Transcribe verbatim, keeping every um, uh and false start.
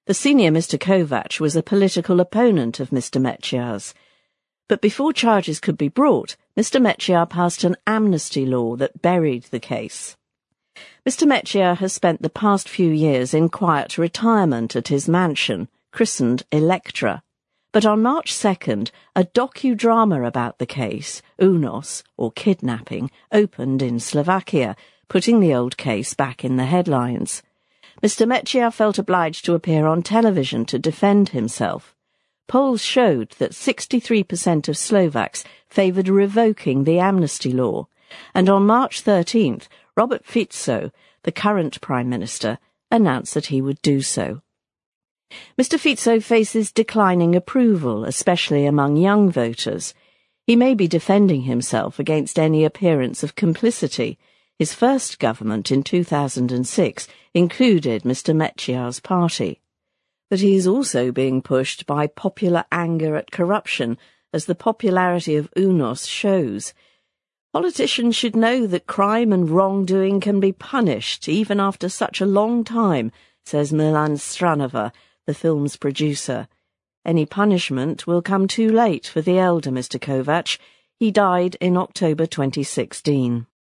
The senior Mister Kovac was a political opponent of Mister Meciar's. But before charges could be brought, Mister Meciar passed an amnesty law that buried the case. Mister Meciar has spent the past few years in quiet retirement at his mansion, christened Electra. But on March second, a docudrama about the case, Unos, or kidnapping, opened in Slovakia, putting the old case back in the headlines. Mister Meciar felt obliged to appear on television to defend himself. Polls showed that sixty-three percent of Slovaks favoured revoking the amnesty law, and on March thirteenth, Robert Fico, the current Prime Minister, announced that he would do so. Mister Fico faces declining approval, especially among young voters. He may be defending himself against any appearance of complicity. His first government in two thousand six included Mister Meciar's party. But he is also being pushed by popular anger at corruption, as the popularity of Unos shows. Politicians should know that crime and wrongdoing can be punished even after such a long time, says Milan Stranova, the film's producer. Any punishment will come too late for the elder Mister Kovac. He died in October twenty sixteen.